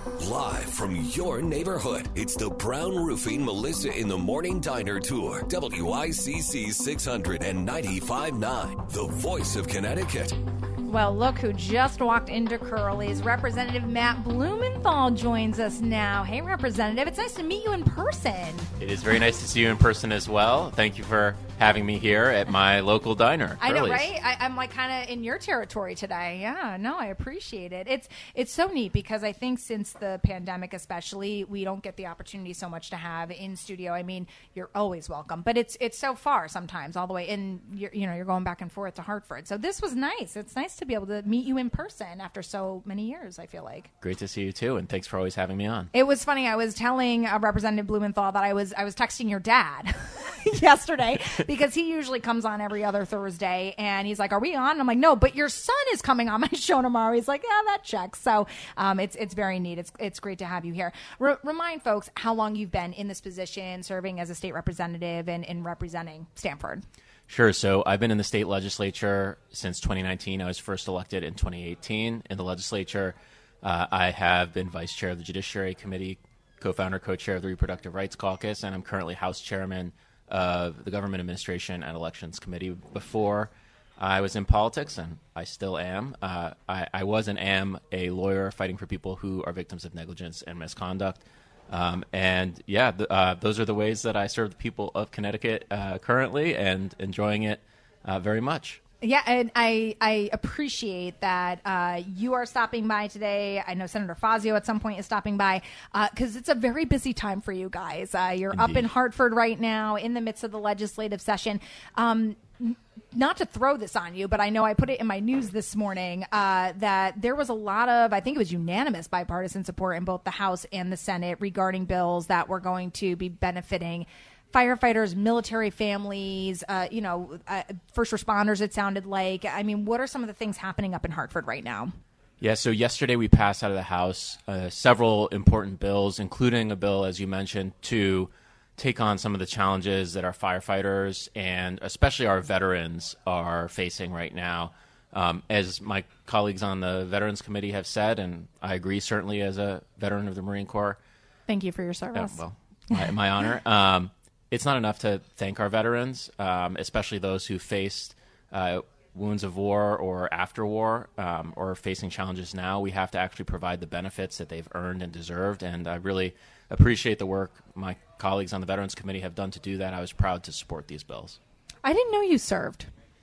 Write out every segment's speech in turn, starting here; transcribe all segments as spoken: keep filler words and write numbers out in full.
Live from your neighborhood, it's the Brown Roofing Melissa in the Morning Diner Tour. W I C C six hundred ninety-five point nine, the voice of Connecticut. Well, look who just walked into Curly's. Representative Matt Blumenthal joins us now. Hey, Representative, it's nice to meet you in person. It is very nice to see you in person as well. Thank you for having me here at my local diner. I know, Curly's. right? I, I'm like kind of in your territory today. Yeah, no, I appreciate it. It's it's so neat because I think since the pandemic especially, we don't get the opportunity so much to have in studio. I mean, you're always welcome, but it's it's so far sometimes all the way in, you're, you know, you're going back and forth to Hartford. So this was nice. It's nice to be able to meet you in person after so many years, I feel like. Great to see you too, and thanks for always having me on. It was funny. I was telling uh, Representative Blumenthal that I was I was texting your dad yesterday because he usually comes on every other Thursday, and he's like, "Are we on?" And I'm like, "No, but your son is coming on my show tomorrow." He's like, "Yeah, that checks." So um, it's it's very neat. It's it's great to have you here. R- remind folks how long you've been in this position, serving as a state representative and, and representing Stamford. Sure. So I've been in the state legislature since twenty nineteen. I was first elected in twenty eighteen in the legislature. Uh, I have been vice chair of the Judiciary Committee, co-founder, co-chair of the Reproductive Rights Caucus, and I'm currently House chairman of the Government Administration and Elections Committee. Before I was in politics, and I still am. Uh, I, I was and am a lawyer fighting for people who are victims of negligence and misconduct. Um, and yeah, th- uh, those are the ways that I serve the people of Connecticut uh, currently, and enjoying it uh, very much. Yeah, and I, I appreciate that uh, you are stopping by today. I know Senator Fazio at some point is stopping by because uh, it's a very busy time for you guys. Uh, you're Indeed. up in Hartford right now in the midst of the legislative session. Um, not to throw this on you, but I know I put it in my news this morning uh, that there was a lot of, I think it was unanimous bipartisan support in both the House and the Senate regarding bills that were going to be benefiting firefighters, military families, uh, you know, uh, first responders, it sounded like. I mean, what are some of the things happening up in Hartford right now? Yeah, so yesterday we passed out of the House uh, several important bills, including a bill, as you mentioned, to take on some of the challenges that our firefighters and especially our veterans are facing right now. Um, as my colleagues on the Veterans Committee have said, and I agree certainly as a veteran of the Marine Corps. Thank you for your service. Uh, well, my, my honor. Um, it's not enough to thank our veterans, um, especially those who faced uh, wounds of war or after war um, or facing challenges now. We have to actually provide the benefits that they've earned and deserved, and I really appreciate the work my colleagues on the Veterans Committee have done to do that. I was proud to support these bills. I didn't know you served.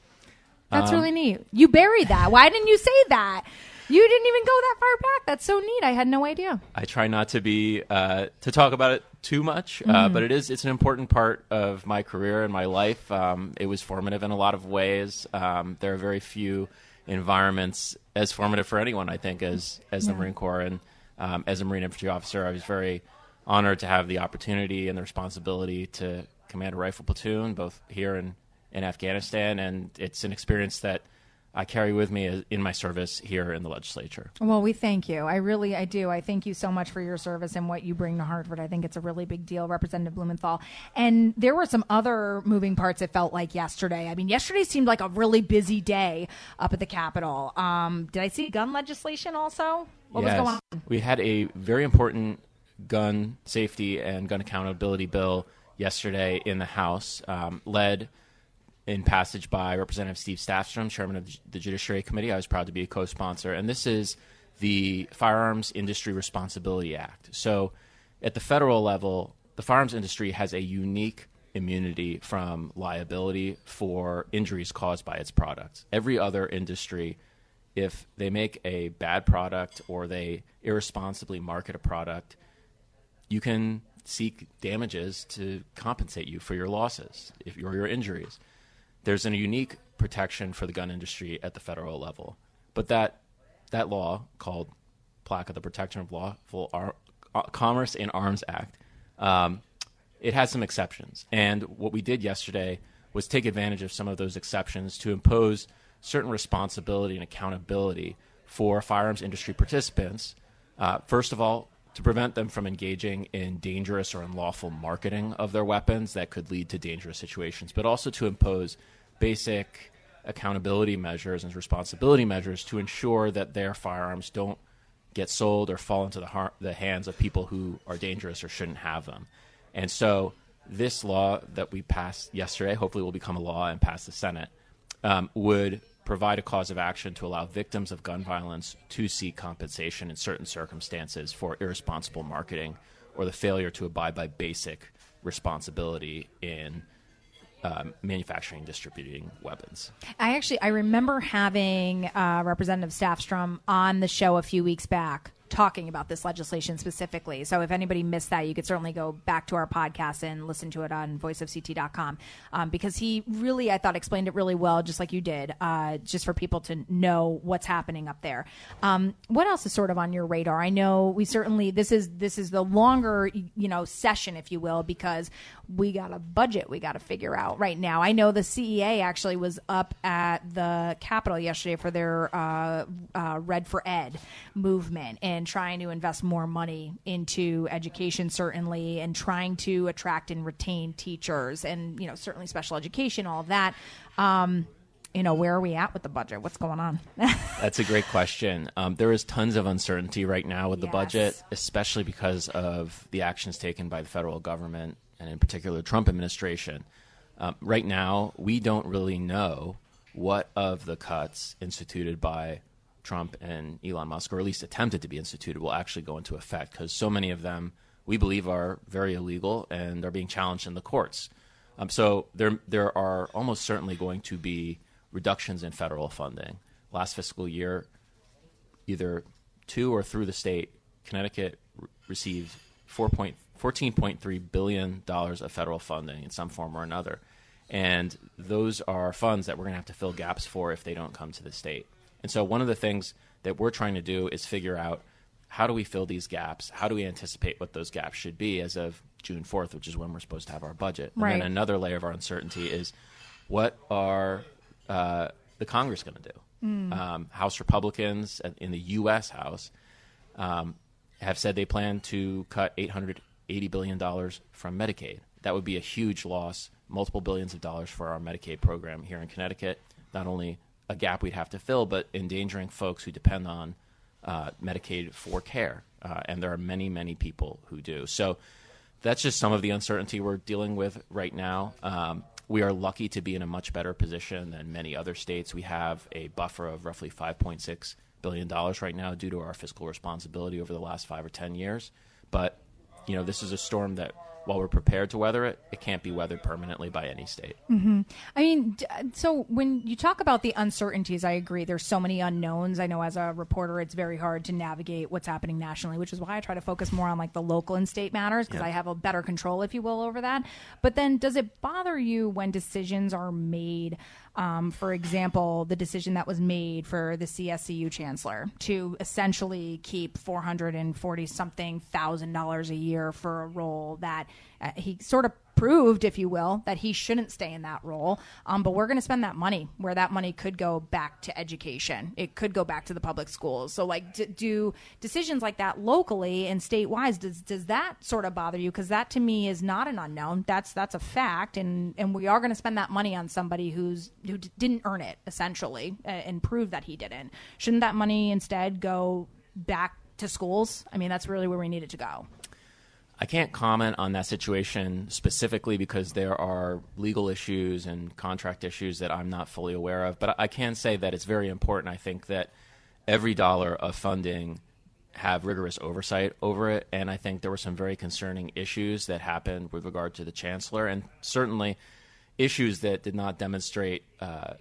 That's Um, really neat. You buried that. Why didn't you say that? You didn't even go that far back. That's so neat. I had no idea. I try not to be uh, to talk about it too much, uh, Mm-hmm. but it is it's an important part of my career and my life. Um, it was formative in a lot of ways. Um, there are very few environments as formative for anyone, I think, as as the Yeah. Marine Corps. And um, as a Marine infantry officer, I was very honored to have the opportunity and the responsibility to command a rifle platoon, both here and in Afghanistan. And it's an experience that I carry with me as- in my service here in the legislature. Well, we thank you. I really, I do. I thank you so much for your service and what you bring to Hartford. I think it's a really big deal, Representative Blumenthal. And there were some other moving parts, it felt like, yesterday. I mean, yesterday seemed like a really busy day up at the Capitol. Um, did I see gun legislation also? What Yes. was going on? We had a very important gun safety and gun accountability bill yesterday in the House, um, led in passage by Representative Steve Staffstrom, chairman of the Judiciary Committee. I was proud to be a co-sponsor. And this is the Firearms Industry Responsibility Act. So at the federal level, the firearms industry has a unique immunity from liability for injuries caused by its products. Every other industry, if they make a bad product or they irresponsibly market a product, you can seek damages to compensate you for your losses if or your injuries. There's a unique protection for the gun industry at the federal level. But that that law, called PLACA, the Protection of Lawful Ar- uh, Commerce in Arms Act, um, it has some exceptions. And what we did yesterday was take advantage of some of those exceptions to impose certain responsibility and accountability for firearms industry participants. Uh, first of all, to prevent them from engaging in dangerous or unlawful marketing of their weapons that could lead to dangerous situations, but also to impose basic accountability measures and responsibility measures to ensure that their firearms don't get sold or fall into the, har- the hands of people who are dangerous or shouldn't have them. And so this law that we passed yesterday, hopefully will become a law and pass the Senate, um, would provide a cause of action to allow victims of gun violence to seek compensation in certain circumstances for irresponsible marketing or the failure to abide by basic responsibility in um, manufacturing and distributing weapons. I actually, I remember having uh, Representative Staffstrom on the show a few weeks back talking about this legislation specifically. So if anybody missed that, you could certainly go back to our podcast and listen to it on voice of c t dot com, um, because he really, I thought, explained it really well, just like you did, uh, just for people to know what's happening up there. Um, what else is sort of on your radar? I know we certainly, this is this is the longer, you know, session, if you will, because we got a budget we got to figure out right now. I know the C E A actually was up at the Capitol yesterday for their uh, uh, Red for Ed movement, and trying to invest more money into education, certainly, and trying to attract and retain teachers, and, you know, certainly special education, all of that. Um, you know, where are we at with the budget? What's going on? That's a great question. Um, there is tons of uncertainty right now with the Yes. budget, especially because of the actions taken by the federal government and in particular the Trump administration. Um, right now, we don't really know what of the cuts instituted by Trump and Elon Musk, or at least attempted to be instituted, will actually go into effect, because so many of them we believe are very illegal and are being challenged in the courts. Um, so there there are almost certainly going to be reductions in federal funding. Last fiscal year, either to or through the state, Connecticut re- received fourteen point three billion dollars of federal funding in some form or another. And those are funds that we're going to have to fill gaps for if they don't come to the state. And so one of the things that we're trying to do is figure out, how do we fill these gaps? How do we anticipate what those gaps should be as of June fourth, which is when we're supposed to have our budget? Right. And then another layer of our uncertainty is, what are uh, the Congress going to do? Mm. Um, House Republicans in the U S House um, have said they plan to cut eight hundred eighty billion dollars from Medicaid. That would be a huge loss, multiple billions of dollars for our Medicaid program here in Connecticut. Not only a gap we'd have to fill, but endangering folks who depend on uh, Medicaid for care. Uh, and there are many, many people who do. So that's just some of the uncertainty we're dealing with right now. Um, we are lucky to be in a much better position than many other states. We have a buffer of roughly five point six billion dollars right now due to our fiscal responsibility over the last five or ten years. But, you know, this is a storm that, while we're prepared to weather it, it can't be weathered permanently by any state. Mm-hmm. I mean, d- so when you talk about the uncertainties, I agree. There's so many unknowns. I know as a reporter, it's very hard to navigate what's happening nationally, which is why I try to focus more on like the local and state matters, because Yeah. I have a better control, if you will, over that. But then does it bother you when decisions are made? Um, for example, the decision that was made for the C S C U chancellor to essentially keep four hundred forty something thousand dollars a year for a role that uh, he sort of proved, if you will, that he shouldn't stay in that role. Um, but we're going to spend that money where that money could go back to education. It could go back to the public schools. So like d- do decisions like that locally and statewide, does, does that sort of bother you? Because that to me is not an unknown. That's that's a fact. And, and we are going to spend that money on somebody who's who d- didn't earn it, essentially, uh, and prove that he didn't. Shouldn't that money instead go back to schools? I mean, that's really where we need it to go. I can't comment on that situation specifically because there are legal issues and contract issues that I'm not fully aware of. But I can say that it's very important, I think, that every dollar of funding have rigorous oversight over it. And I think there were some very concerning issues that happened with regard to the chancellor, and certainly issues that did not demonstrate uh,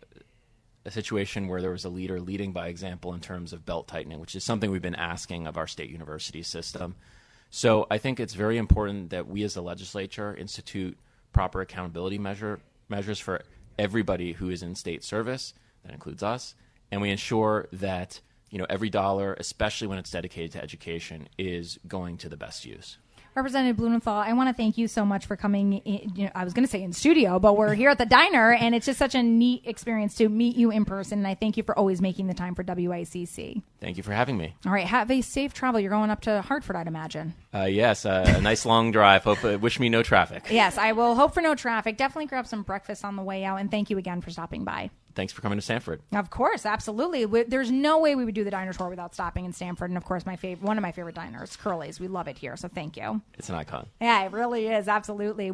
a situation where there was a leader leading by example in terms of belt tightening, which is something we've been asking of our state university system. So I think it's very important that we as the legislature institute proper accountability measure measures for everybody who is in state service. That includes us. And we ensure that, you know, every dollar, especially when it's dedicated to education, is going to the best use. Representative Blumenthal, I want to thank you so much for coming in. You know, I was going to say in studio, but we're here at the diner, and it's just such a neat experience to meet you in person. And I thank you for always making the time for W I C C. Thank you for having me. All right. Have a safe travel. You're going up to Hartford, I'd imagine. Uh, yes, uh, a nice long drive. Hope uh, wish me no traffic. Yes, I will hope for no traffic. Definitely grab some breakfast on the way out. And thank you again for stopping by. thanks for coming to Sanford. Of course, absolutely. We, there's no way we would do the diner tour without stopping in Sanford. And of course, my favorite, one of my favorite diners, Curly's. We love it here. So thank you. It's an icon. Yeah, it really is. Absolutely.